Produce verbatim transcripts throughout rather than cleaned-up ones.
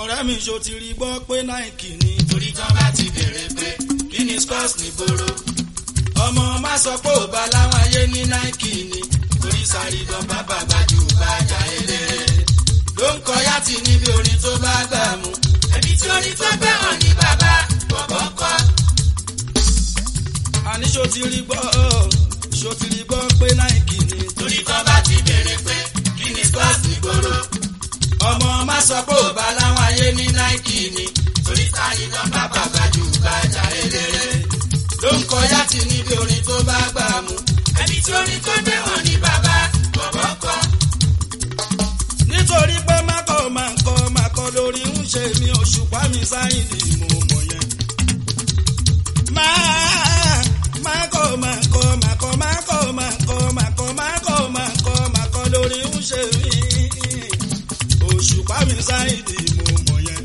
ọ̀rẹ́ mi ṣo ti rí gbọ́ pé Nike ni. torí tán bá ti bèrè pé kí ni sports ní gbòòrò. ọmọ má sọ pé ò bá láwọn ayé ní Nike ni. torí Sàrídán bàbá gbájú bàjá eléré. ló ń kọ yàtì níbi orin tó bá gbà mú. ẹbí tí orin tó gbé hàn ní bàbá bọ̀bọ̀ kọ́. àní ṣo ti rí gbọ́ ṣo ti rí gbọ́ pé Nike ni. torí tán bá ti bèrè pé kí ni sports ní gbòòrò. ọmọ má sọ pé ò bá láwọn ayé ní Nike ni. torí Sàrídán bàbá gbájú bàjá eléré. ló ń kọ yàtì níbi orin tó bá gbà mú. ẹbí tí orin tó gbé hàn ní bàbá bọ̀bọ̀ kọ́. nítorí pé mákọ̀ máa ń kọ́ máa kọ́ lórí ń ṣe mi Òṣùpá mi Sáyìndì mo mọ̀ yẹn. máa mákọ̀ máa ń kọ́ máa kọ́ mákọ̀ máa ń kọ́ máa kọ́ mákọ̀ máa ń kọ́ máa kọ́ lórí ń ṣe mi Òṣùpá mi Sáyìndì mo mọ̀ yẹn.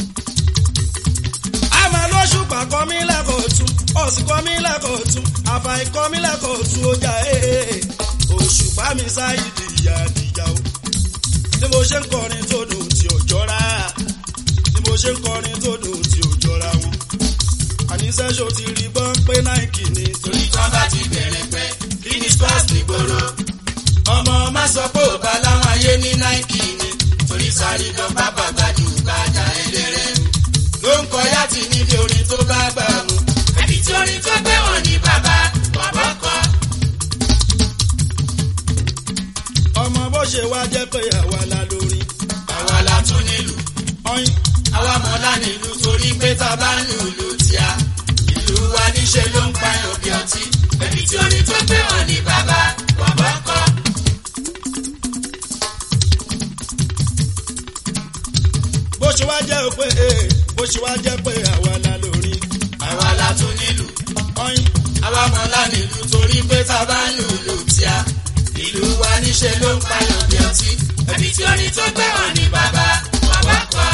àmọ́ lóṣùpá kọ́ mi lẹ́kọ̀ọ́ tún ọ̀sìn kọ́ mi lẹ́kọ̀ọ́ tún àfàì kọ́ mi lẹ́kọ̀ọ́ tún ó jà ẹ́ Òṣùpá mi Sáyìndì ìyá àdìjà o. ni mo ṣe ń kọrin tó dùn tí ò jọra ni mo ṣe ń kọrin tó dùn tí ò jọra wọn. àníṣe ṣo ti rí gbọ́ pé Nike ni. torí tán bá ti bèrè pé kí ni sports ní gbòòrò. ọmọ má sọ pé ò bá láwọn ayé ní Nike ni. torí Sàrídán bàbá gbájú bàjá eléré. ló ń kọ yàtì níbi orin tó bá gbà mú. ẹbí tí orin tó gbé hàn ní bàbá bọ̀bọ̀ kọ́. ọmọ bó ṣe wá jẹ́ pé àwa la lórí. àwa la tún nílùú. ọyìn àwa mọ̀lá nílùú torí pé tá a bá ń lùlù tíá. ìlú wa níṣe ló ń pààyàn bí ọtí. ẹbí tí orin tó gbé hàn ní bàbá bọ̀bọ̀ kọ́. bó ṣe wá jẹ́ pé bó ṣe wá jẹ́ pé àwa la lórí. àwa la tún nílùú. ọyìn àwa mọ̀lá nílùú torí pé tá a bá ń lùlù tíá. ìlú wa níṣe ló ń pààyàn bí ọtí. ẹbí tí orin tó gbé hàn ní bàbá bọ̀bọ̀ kọ́.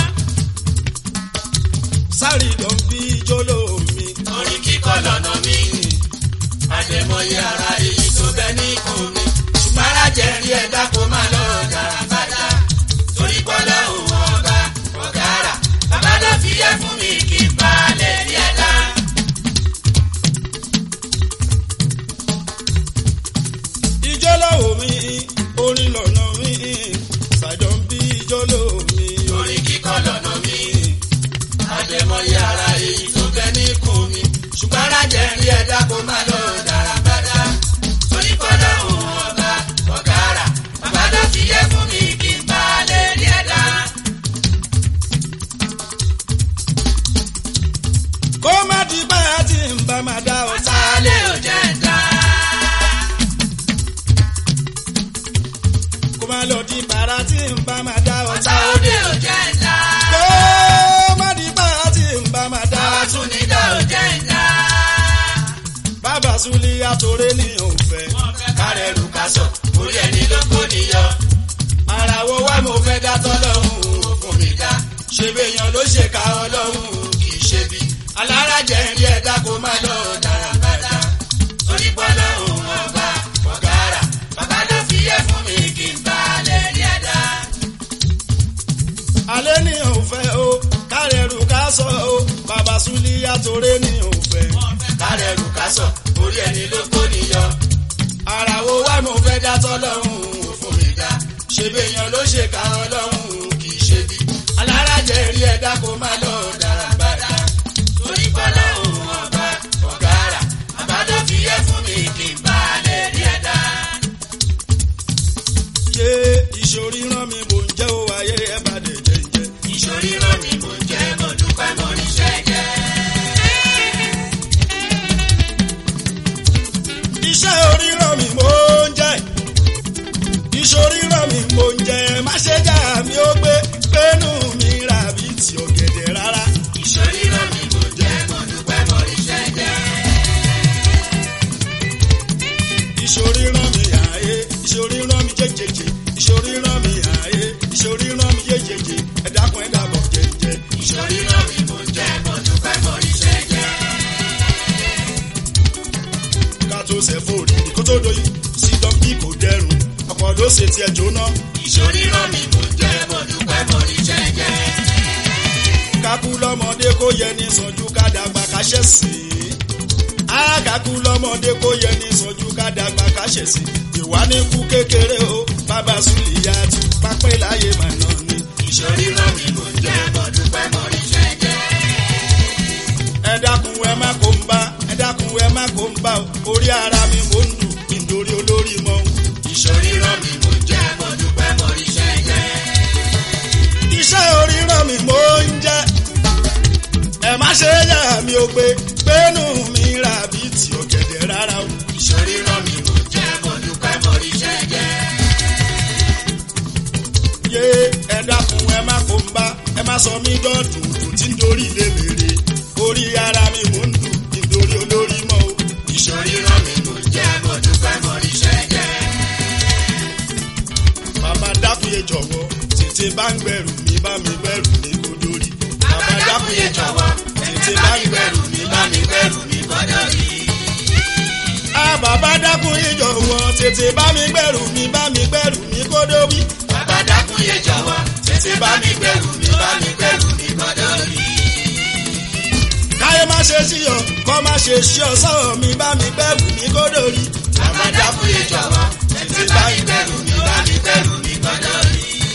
Sàrídán bí jóló mi. orin kíkọ lọ́nà mi. àdèmọye ara èyí tó bẹ ní ikùn mi. ṣùgbọ́n alájẹ rí ẹ̀dá kó má lọ dára bàjá. torí pọ́lọ́ òun ọba ọ̀gára. bàbá ló fi yẹ fún mi kí n bá lè rí ẹ̀dá. ìjóló mi orin lọ́nà mi. Sàrídán bí jóló mi. orin kíkọ lọ́nà mi. àdèmọye ara èyí tó bẹ ní ikùn mi. ṣùgbọ́n alájẹ rí ẹ̀dá kó má lọ dára bàjá. torí pọ́lọ́ òun ọba ọ̀gára. bàbá ló fi yẹ fún mi kí n bá lè rí ẹ̀dá. kó má di báyà tí ń bá máa dá ọ. sálẹ̀ ò jẹ́ ń dá. kó má lọ di bàrà tí ń bá máa dá ọ. sálẹ̀ ò jẹ́ ń dá. kó má di báyà tí ń bá máa dá ọ. àwa tún ní dá ò jẹ́ ń dá. bàbá Súlí àtòrè ní òfẹ́. kárẹ̀ rù ká sọ orí ẹni ló kó níyọ. ara wo wá mo fẹ́ dá tọ́lọ́hún ó fún mi dá. ṣe béèyàn ló ṣe ká ọlọ́hún kì í ṣe bí. alára jẹ́ ń rí ẹ̀dá kó má lọ dára bàdá. torí pọ́lọ́ òun ọba ọ̀gára. bàbá ló fi yẹ fún mi kí n bá lè rí ẹ̀dá. alẹ́ ní òfẹ́ o kárẹ̀rù ká sọ o bàbá Súlí àtòrè ní òfẹ́. kárẹ̀ rù ká sọ orí ẹni ló kó níyọ. ara wo wá mo fẹ́ dá tọ́lọ́hún ó fún mi dá. ṣe béèyàn ló ṣe ká ọlọ́hún kì í ṣe bí. alára jẹ́ ń rí ẹ̀dá kó má lọ dára bàdá. torí pọ́lọ́ òun ọba ọ̀gára. bàbá ló fi yẹ fún mi kí n bá lè rí ẹ̀dá. ṣé ìṣòrí rán mi mò ń jẹ́ o ayé ẹ̀ bá dé jẹ́ ń jẹ́. ìṣòrí rán mi mò ń jẹ́ mo dúpẹ́ mo ríṣẹ́ jẹ́. iṣẹ́ oríran mi mò ń jẹ́ ìṣòríran mi mò ń jẹ́ má ṣe jà mí ó gbé yẹ ní sànjú ká dàgbà ká ṣẹ̀sìn. Àgàkú lọ́mọdé kó yẹ ní sànjú ká dàgbà ká ṣẹ̀sìn. Ìwà ní kú kékeré o, bàbá Sùlìyà tún pápẹ́ láyé màná ni. Ìṣòrí rán mi kò jẹ́ mo dúpẹ́ mo rí ṣẹ́ jẹ́. Ẹ dákun ẹ má kó ń bá, ẹ dákun ẹ má kó ń bá o, orí ara mi mò ń dùn nítorí olórí mọ́. Ìṣòrí rán mi kò jẹ́ mo dúpẹ́ mo rí ṣẹ́ jẹ́. Iṣẹ́ orí rán mi mò ń jẹ́. Ẹ má ṣe yà mí o pé gbénú mi rà bí ti ọ̀gẹ̀dẹ̀ rárá o. Ìṣòrí rán mi kò jẹ́ mo dúpẹ́ mo rí ṣẹ́ jẹ́. Yé ẹ dákun ẹ má kó ń bá, ẹ má sọ mí dọ́dún dùn tí ń dorí ilé mèrè. Orí ara mi mò ń dùn nítorí olórí mọ́ o. Ìṣòrí rán mi kò jẹ́ mo dúpẹ́ mo rí ṣẹ́ jẹ́. Bàbá dákúyè jọ̀wọ́ tètè bá ń gbẹ̀rù mi bá mi gbẹ̀rù mi kó dórí. Bàbá dákúyè jọ̀wọ́ tètè bá mi gbẹ̀rù mi bá mi gbẹ̀rù mi kó dórí. Á bàbá dákúyè jọ̀wọ́ tètè bá mi gbẹ̀rù mi bá mi gbẹ̀rù mi kó dórí. Bàbá dákúyè jọ̀wọ́ tètè bá mi gbẹ̀rù mi bá mi gbẹ̀rù mi kó dórí. Káyé má ṣe sí ọ, kọ́ má ṣe sí ọ sọ́ọ̀ mi bá mi gbẹ̀rù mi kó dórí. Bàbá dákúyè jọ̀wọ́ tètè bá mi gbẹ̀rù mi bá mi gbẹ̀rù mi kó dórí.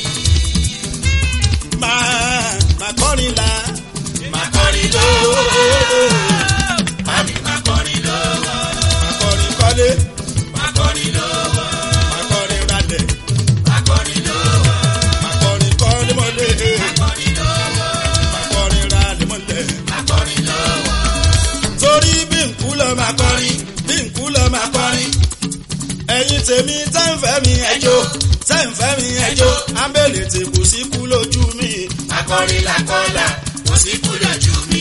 Máa máa kọrin la, Máa kọrin lówó, mami máa kọrin lówó, máa kọrin kọ́lé, máa kọrin lówó, máa kọrin ralẹ̀, máa kọrin lówó, máa kọrin kọ́lé mọ́lẹ̀, máa kọrin lówó, máa kọrin ralẹ̀ mọ́lẹ̀. máa kọrin lówó. Torí bí nkú lọ máa kọrin, bí nkú lọ máa kọrin. Ẹ̀yin tèmi tẹ́ ń fẹ́ mi ẹjọ́, tẹ́ ń fẹ́ mi ẹjọ́. Ábẹ́lẹ̀ tí kò sí kú lójú mi. Akọrin làkọlà, kò sí kú lójú mi.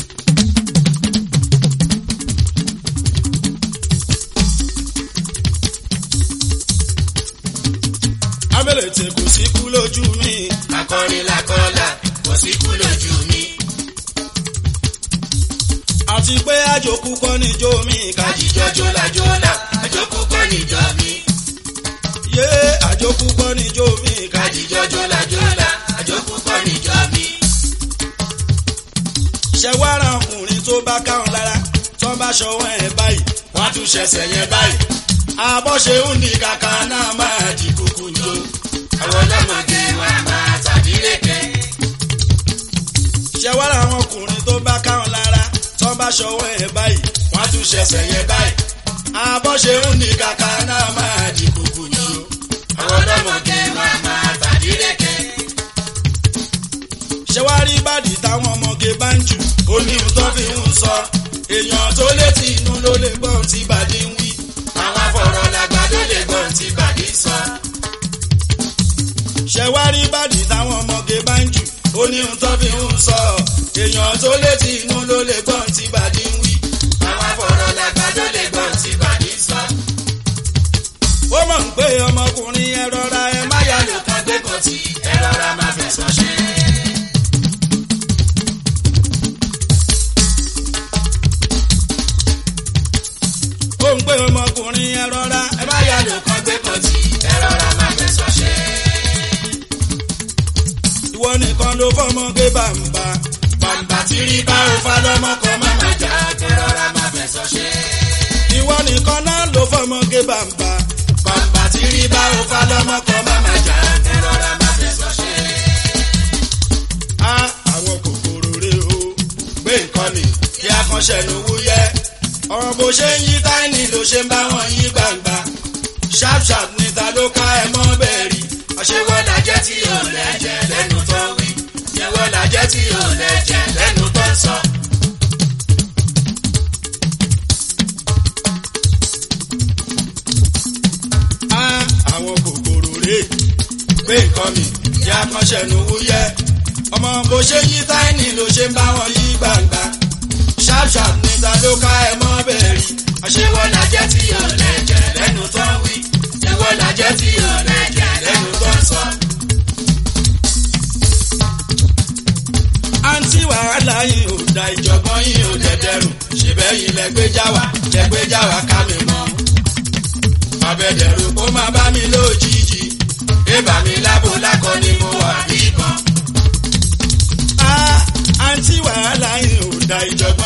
Ábẹ́lẹ̀ tí kò sí kú lójú mi. Akọrin làkọlà, kò sí kú lójú mi. Àti pé àjòkú kọ́ níjó mi. Kájíjọ́ jólajólà, àjòkú kọ́ níjọ́ mi. Yé àjòkú kọ́ níjó mi. Kájíjọ́ jólajólà, àjòkú kọ́ níjọ́ mi. Ṣẹ̀wárà ọkùnrin tó bá káwọn lára tó bá ṣọwọ́ ẹ̀ báyìí. Wọ́n tún ṣẹ̀ṣẹ̀ yẹn báyìí. Àbọ̀ṣe ń ní kàkà náà máa di kúkú jó. Àwọn ọlọ́mọdé wa máa tàbí lẹ́kẹ̀. Ṣẹ̀wárà àwọn ọkùnrin tó bá káwọn lára tó bá ṣọwọ́ ẹ̀ báyìí. Wọ́n tún ṣẹ̀ṣẹ̀ yẹn báyìí. Àbọ̀ṣe ń ní kàkà náà máa di kúkú jó. Àwọn ọlọ́mọdé wa máa tàbí lẹ́kẹ̀. Ṣẹ̀wárí ìbàdí táwọn ọmọge bá ń jù. Ó ní ohun tó fi ń sọ. Èèyàn tó létí inú ló lè gbọ́ ohun tí bàdí ń wí. Àwọn afọ̀rọ̀ làgbà ló lè gbọ́ ohun tí bàdí sọ. Ṣẹ̀wárí ìbàdí táwọn ọmọge bá ń jù. Ó ní ohun tó fi ń sọ. Èèyàn tó létí inú ló lè gbọ́ ohun tí bàdí ń wí. Àwọn afọ̀rọ̀ làgbà ló lè gbọ́ ohun tí bàdí sọ. Ó mọ̀ ń pé ọmọkùnrin ẹ rọra ẹ má yà lò. Kan gbé kan tí ẹ rọra máa fẹ̀sọ̀ ṣe. Ó ń pé ọmọkùnrin ẹ rọra ẹ má yà lò. Kan gbé kan tí ẹ rọra máa fẹ̀sọ̀ ṣe. Ìwọ nìkan ló fọmọge bàǹbà. Bàǹbà tí rí bá ò fa lọ́mọ kan máa máa jà. Ẹ rọra máa fẹ̀sọ̀ ṣe. Ìwọ nìkan náà ló fọmọge bàǹbà. Bàǹbà tí rí bá ò fa lọ́mọ kan máa máa jà. Ẹ rọra máa fẹ̀sọ̀ ṣe. Á àwọn kòkòrò rè o. Gbé nǹkan mi kí akọ́ṣẹ́nu wúyẹ́. Ọ̀rọ̀ bó ṣe ń yí táìní ló ṣe ń bá wọn yí gbangba. Sharp sharp níta ló ká ẹ mọ́ bẹ́ẹ̀ rí. Àṣewọ́ làjẹ́ tí ò lẹ́jẹ̀ lẹ́nu tó wí. Ṣewọ́ làjẹ́ tí ò lẹ́jẹ̀ lẹ́nu tó sọ. Á àwọn kòkòrò rè. Gbé nǹkan mi kí akọ́ṣẹ́nu wúyẹ́. Ọmọ bó ṣe ń yí táìní ló ṣe ń bá wọn yí gbangba. Sharp sharp níta ló ká ẹ mọ́ bẹ́ẹ̀ rí. Àṣewọ́ làjẹ́ tí ò lẹ́jẹ̀ lẹ́nu tó wí. Ṣewọ́ làjẹ́ tí ò lẹ́jẹ̀ lẹ́nu tó sọ. Àǹtí wàhálà yìí ò da ìjọ̀gbọ́n yìí ò dẹ̀dẹ̀rù. Ṣèbẹ́ yìí lẹ́gbẹ́já wa lẹ́gbẹ́já wa ká mi mọ́. Àbẹ̀dẹ̀rù kó má bá mi lójijì. Bébà mi lábo lákọ ni mo wà níbọn. Á àǹtí wàhálà yìí ò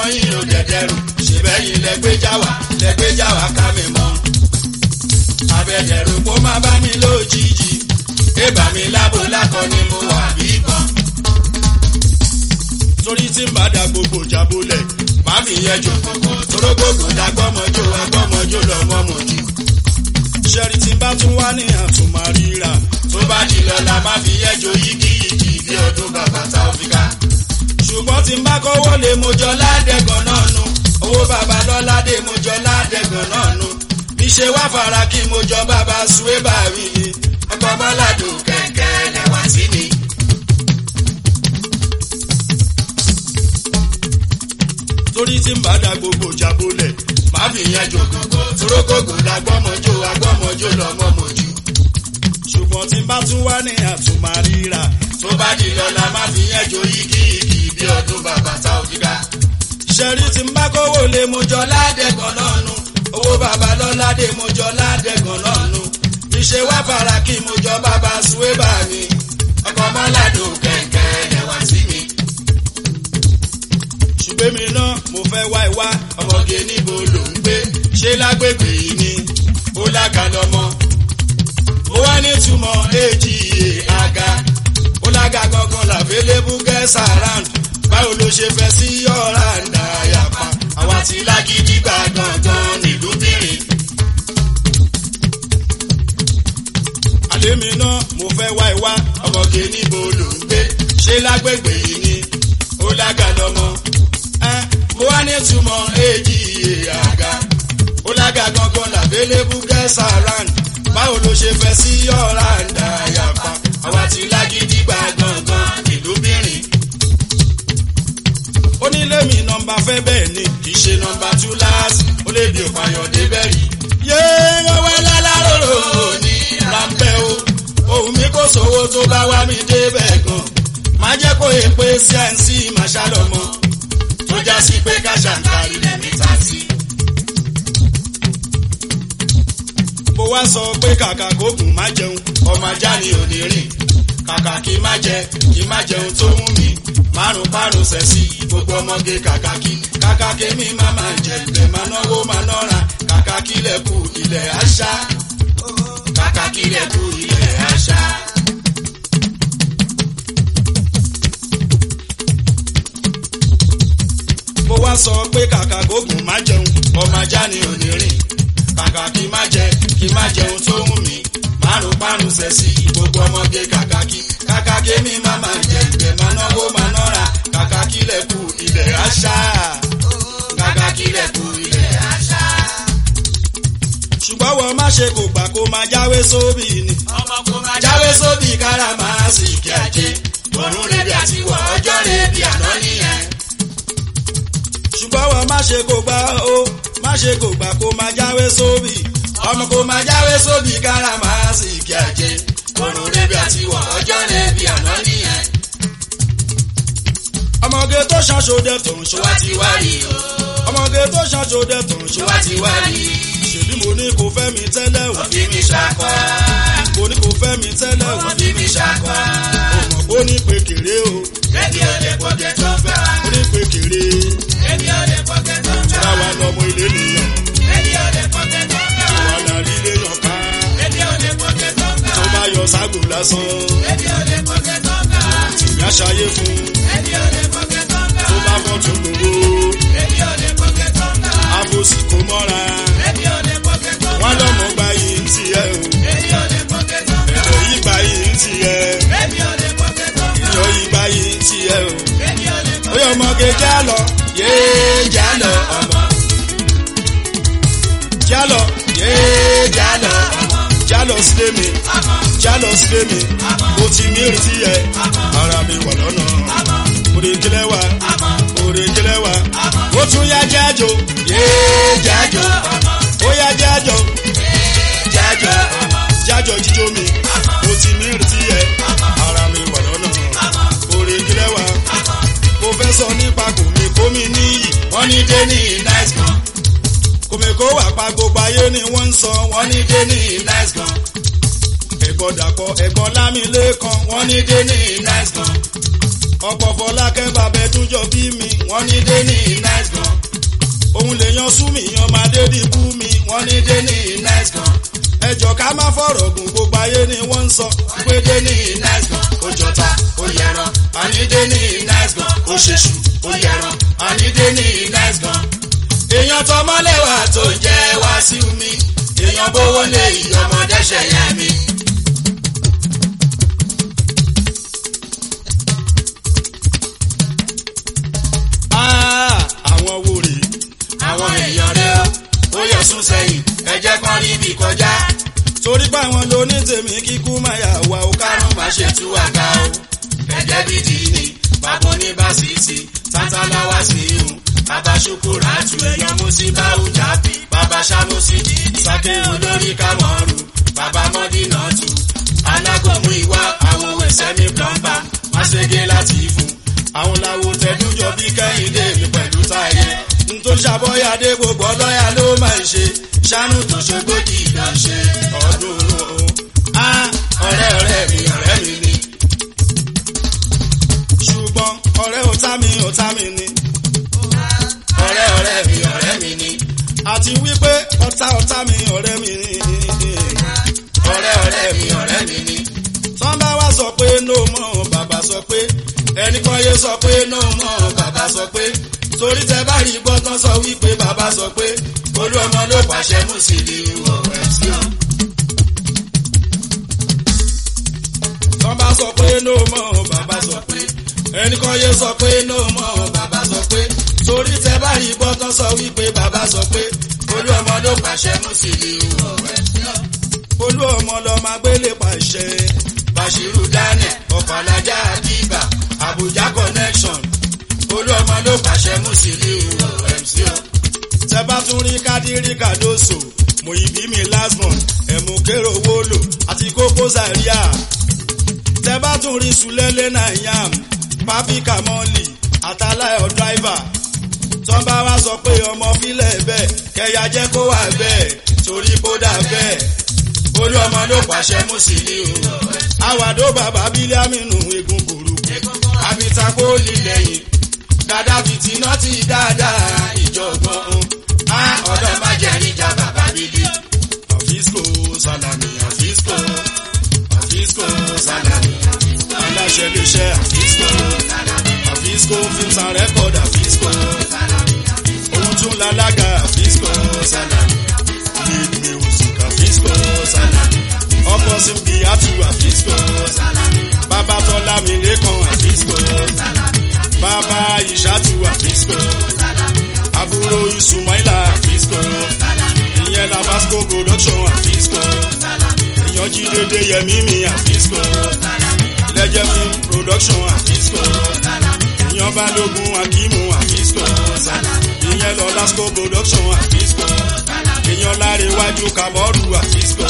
yín ò dẹ̀dẹ̀rù ṣèbẹ́yìn lẹ́gbẹ́jà wá lẹ́gbẹ́jà wá ká mi mọ́. Abẹ́dẹ̀rù kó má bá mi lójijì ébà mi lábo lákọ ni mo wà bí kan. torí tí n bá da gbogbo jábólẹ̀ Má fi yẹn jò kókó torógbòkò lágbọ́mọjó agbọ́mọjó lọ́mọmọjú. ṣẹ́rí tí n bá tún wá ní àtúmárìíra Tó bá di lọ́la má fi yẹn jò yígíyígí bí ọdún bàbá Taofika. ṣùgbọ́n tí n bá kọ́wọ́ lé mo jọ Ládẹ́gàn náà nu owó bàbá lọ́ládé mo jọ ládẹ́gàn náà nu. Bí ṣe wá fara kí mo jọ bàbá suwé bàrí ọkọ̀ bọ́ládùn kẹ̀kẹ́ lẹ́wà sí mi. torí tí n bá da gbogbo jábólẹ̀ Má fi yẹn jò kókó torókòkò lágbọ́mọjó agbọ́mọjó lọ́mọmọjú. ṣùgbọ́n tí n bá tún wá ní àtúmárìíra Tó bá di lọ́la má fi yẹn jò yígíyígí bí ọdún bàbá Taofika. ṣẹ́rí tí n bá kọ́wọ́ lé mo jọ Ládẹ́gàn náà nu owó bàbá lọ́ládé mo jọ ládẹ́gàn náà nu. Bí ṣe wá fara kí mo jọ bàbá suwé bàrí ọkọ̀ bọ́ládùn kẹ̀kẹ́ lẹ́wà sí mi. ṣùgbọ́n mi náà mo fẹ́ wá ìwá Ọmọge níbo ló ń gbé ṣé lágbègbè yìí ni ó lága lọ́mọ. Ó wá nítumọ̀ èjì àga ó lága gangan làvélébú gẹ́sà round. Báwo ló ṣe fẹ́ sí ọ̀rá ǹdà àyàpá àwa ti lágídí gbà gangan nílùú bìrìn. àlémi náà mo fẹ́ wá ìwá Ọmọge níbo ló ń gbé ṣé lágbègbè yìí ni ó lága lọ́mọ. Ẹ́, Ó wá nítumọ̀ èjì àga ó lága gangan làvélébú gẹ́sà round. Báwo ló ṣe fẹ́ sí ọ̀rá ǹdà àyàpá àwa ti lágídí gbà gangan nílùú bìrìn. onílé mi nọ́mbà fẹ́ bẹ́ẹ̀ ni Kì í ṣe nọmba tú láàsì ó lè bí òpàyàn débẹ̀ rí. yéé Ọwọ́ láláròrò ní ráńpẹ́ o ohun mi kò sówó tó bá wá mi débẹ̀ gan. Má jẹ́ kó èpè sí àǹsí màṣálọ́mọ tó já sí pé káṣà ń kárí lẹ́mí tàtí. mo wá sọ pé kàkà kókùn má jẹun Ọmọ ajá ni ò ní rìn kàkà kí má jẹ kí má jẹun tó wù mí. Márùn márùn sẹ̀sì gbogbo ọmọge kàkà kí kàkà kémi má máa jẹ ìgbẹ́ máa náwó máa nọ́ra kàkà kílẹ̀ kù ilẹ̀ àṣà kàkà kílẹ̀ kù ilẹ̀ àṣà. mo wá sọ pé kàkà kókùn má jẹun Ọmọ ajá ni ò ní rìn kàkà kí má jẹ kí má jẹun tó wù mí. Márùn márùn sẹ̀sì gbogbo ọmọge kàkà kí kàkà kémi má máa jẹ ìgbẹ́ máa náwó máa nọ́ra kàkà kílẹ̀ kù ilẹ̀ àṣà kàkà kílẹ̀ kù ilẹ̀ àṣà. ṣùgbọ́n wọ́n má ṣe kò gbà kó máa jáwé sóbì ni Ọmọ kò máa jáwé sóbì kára máa sì kí ajé òrùn rẹ̀bi àti wọ̀ ọjọ́ rẹ̀bi àná nìyẹn. ṣùgbọ́n wọ́n má ṣe kò gbà ó má ṣe kò gbà kó máa jáwé sóbì Ọmọ kò máa jáwé sóbì kára máa sì kí ajé òrùn rẹ̀bi àti wọ̀ ọjọ́ rẹ̀bi àná nìyẹn. ọmọge tó ṣàṣọdẹ tó ń ṣọ Ṣọwá ti wá rí o ọmọge tó ṣàṣọdẹ tó ń ṣọ ṣọwá ti wá rí ṣèbí mo ní kò fẹ́ mi tẹ́lẹ̀ wò òfin mi ṣàkọ́ mo ní kò fẹ́ mi tẹ́lẹ̀ wò òfin mi ṣàkọ́. ó ní pé kéré o Ẹbí ò lè pọ́kẹ́ tó ń fẹ́ wá. ó ní pé kéré Ẹbí ò lè pọ́kẹ́ tó ń fẹ́ wá. ṣáwa lọmọ ilé nìyẹn Ẹbí ò lè pọ́kẹ́ tó ń fẹ́ wá. wà lárí ilé yàn ká Ẹbí ò lè pọ́kẹ́ tó ń fẹ́ tó wá. bá yọ ságò lásán Ẹbí ò lè pọ́kẹ́ tó ń fẹ́ wá. tìmí àṣàyè fún Ẹbí ò lè pọ́kẹ́ tó ń fẹ́ tó wá. bá fọ́ tó gbogbo Ẹbí ò lè pọ́kẹ́ tó ń fẹ́ wá. àbòsí kò mọ́ra Ẹbí ò lè pọ́kẹ́ tó ń fẹ́ wá. wọn lọmọ gba yìí ń tiẹ̀ o Ẹbí ò lè pọ́kẹ́ tó ń fẹ́ ẹ̀jẹ̀ wá. yìí gba yìí ń tiẹ̀ Ẹbí ò lè pọ́kẹ́ tó ń fẹ́ iyọ̀ wá. yìí gba yìí ń tiẹ̀ o Ẹbí ò lè ó pọ́kẹ́ yẹ ọmọge já lọ yéé já lọ ọmọ. já lọ Yéé já lọ ọmọ. já lọ sílé mi Ọmọ. já lọ sílé mi mo ti mìíràn tiẹ̀ ara mi wà lọ́nà òde kílẹ̀ wa òde kílẹ̀ wa ó tún yá jájò Yéé jájọ ọmọ. ó yá jájò Jájọ ọmọ. jájò jíjó mi mo ti mìíràn tiẹ̀ ara mi wà lọ́nà òde kílẹ̀ wa mo fẹ́ sọ nípa kòmí kómi níyì Wọ́n ní dé ní nice gan. kòmí kó wà pa gbogbo ayé ni wọ́n ń sọ wọ́n Wọ́n ní dé ní nice gan. ẹ̀gbọ́n dàpọ̀ ẹ̀gbọ́n lámìlẹ́kan wọ́n Wọ́n ní dé ní nice gan. ọ̀pọ̀ Fọlákẹ́ bàbá ẹ̀dúnjọ bí mi wọ́n ní dé ní nice gan. òun lè yan súnmì yan máa dé ní bú mi wọ́n ní dé ní nice gan. ẹjọ́ ká má fọ̀rọ̀ gùn gbogbo ayé ni wọ́n ń sọ pé dé ní nice gan. ó jọta ó yẹran àní dé ní nice gan. ó ṣèṣù ó yẹran àní dé ní nice gan. èèyàn tọmọlẹ́wà tó jẹ́ wá sí mi èèyàn bówó lé ìyọmọdé ṣẹ̀yẹ mi. àwọn wo rè àwọn èèyàn rẹ ó yẹ sún sẹ́yìn ẹ jẹ́ kán rí ibi kọjá. torí pé àwọn ló ní tèmi kíkú máa yà wá o kárùn má ṣe tú àga o. ẹ̀jẹ̀ bíi dìní bàbá oníbàṣìṣì tátàláwá sí ihun bàbá ṣokòrò àtú èèyàn mú sí báwù jábì bàbá ṣàmùsí sàké olórí kámọ́rù bàbá mọ́dínà tù alágòmù ìwà àwọn òwe sẹ́mi plọ́mbà máṣege láti fún. àwọn làwọn tẹ̀dújọ bí kẹ́hìndé mi pẹ̀lú táyé tó ṣàbọ̀yàdé gbogbo ọlọ́yà ló máa ń ṣe ṣánú tó ṣogbódì ìgbà ṣe ọdún o. ọ̀rẹ́ ọ̀rẹ́ mi ọ̀rẹ́ mi ni. ṣùgbọ́n ọ̀rẹ́ ọ̀tá mi ọ̀tá mi ni. ọ̀rẹ́ ọ̀rẹ́ mi ọ̀rẹ́ mi ni. àti wípé ọ̀tá ọ̀tá mi ọ̀rẹ́ mi ni. ọ̀rẹ́ ọ̀rẹ́ mi ọ̀rẹ́ mi ni. tán bá wá sọ pé no mọ̀ bàbá sọ pé ẹnì kan yé sọ pé no mọ̀ bàbá sọ pé torí tẹ bá rí gbọ́ tán sọ wípé bàbá sọ pé olú ọmọ ló pàṣẹ mú sí ní ìwọ ẹ̀sìn o. tán bá sọ pé no mọ̀ bàbá sọ pé ẹnì kan yé sọ pé no mọ̀ bàbá sọ pé torí tẹ bá rí gbọ́ tán sọ wípé bàbá sọ pé olú ọmọ ló pàṣẹ mú sí ní ìwọ ẹ̀sìn o. olú ọmọ lọ máa gbélé pàṣẹ. Bashiru Daniel ọkọ̀ alájà àdìbà Abuja connection olú ọmọ ló pàṣẹ Musiliu M C o. tẹ bá tún rí Kádírì Kàdóso Muyideen mi lasmon ẹ̀mú kérò wólò àti Kókó Zaria. tẹ bá tún rí Sulele Nayam Papi Kamoli àtàláyọ̀ driver. tọ́ bá wá sọ pé ọmọ fílẹ̀ bẹ́ẹ̀ kẹyà jẹ́ kó wà bẹ́ẹ̀ torí kó dà bẹ́ẹ̀ olú ọmọ ló pàṣẹ Musiliu. àwàdó bàbá bílíàmínú egun burúkú àbítàkó lílẹ̀yìn dada fìtínà ti dáadáa ìjọ̀gbọ́n á ọ̀dọ́ má jẹ́ níjà bàbá bíbí. Àfíìsìkò Sàlámì Àfíìsìkò Àfíìsìkò Sàlámì aláṣẹ iléeṣẹ́ Àfíìsìkò Àfíìsìkò films and record Àfíìsìkò ohun tún lálága Àfíìsìkò lead music Àfíìsìkò ọkọ̀ síbi àtú Àfíìsìkò bàbá tọ́lá mi lẹ́kàn Àfíìsìkò bàbá ìṣàtú Àfíìsìkò àbúrò ìsùnmọ́ìlà Àfíìsìkò ìyẹn Labasco production Àfíìsìkò èèyàn jídédé yẹmí mi Àfíìsìkò lẹ́jẹ̀ film production Àfíìsìkò èèyàn balógun akímù Àfíìsìkò ìyẹn Lọ́lásco production Àfíìsìkò èèyàn lárẹ̀wájú Kàmọ́rù Àfíìsìkò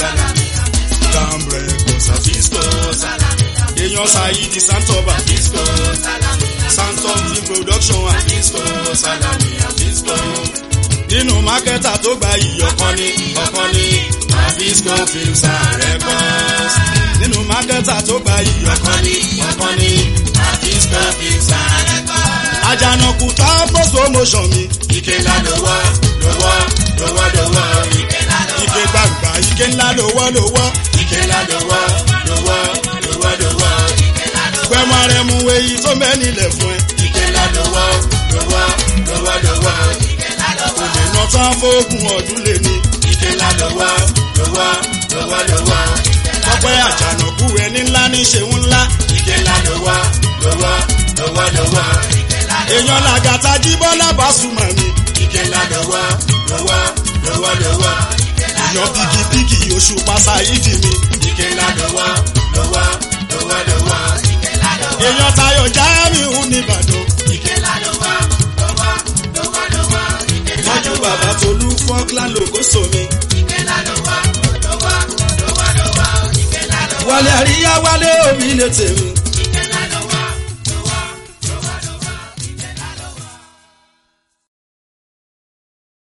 Cambre Kosa Àfíìsìkò èèyàn Saidi Santob Àfíìsìkò Santob film production Àfíìsìkò Salami Àfíìsìkò nínú mákẹ́tà tó gba iyì ọ̀kan ní ọ̀kan ní Àfíìsìkò films and records nínú mákẹ́tà tó gba iyì ọ̀kan ní ọ̀kan ní Àfíìsìkò films and records. Àjànàkú tá promotion mi. ike ńlá lówó lówó lówó lówó ike ńlá lówó. ike gbàgbà ike ńlá lówó lówó. ike ńlá lówó lówó lówó lówó ike ńlá lówó. gbẹ̀mọ̀ rẹ̀ mú èyí tó mẹ́ni lẹ̀ fún ẹ. ike ńlá lówó lówó lówó lówó ike ńlá lówó. kò lè ná tán fóògùn ọdún lè ní. ike ńlá lówó lówó lówó lówó ike ńlá lówó. ọpẹ́ Àjànàkú ẹni ńlá ní ṣeun ńlá. ike ńlá lówó lówó lówó lówó ike ńlá lówó. èèyàn Làgàtà Jíbọ́lá Pasuma mi. ike ńlá lówó lówó lówó lówó ike ńlá lówó. èèyàn bíkíbíkí Òṣùpá Sáídì mi. ike ńlá lówó lówó lówó lówó ike ńlá lówó. èèyàn Táyọ̀ Jamiu nìbàdàn. ike ńlá lówó lówó lówó lówó ike ńlá lówó. tọ́jú bàbá Tolú Falkland Lògósò mi. ike ńlá lówó lówó lówó lówó ike ńlá lówó. Wálé Àríyá Wálé omi lè tèmi.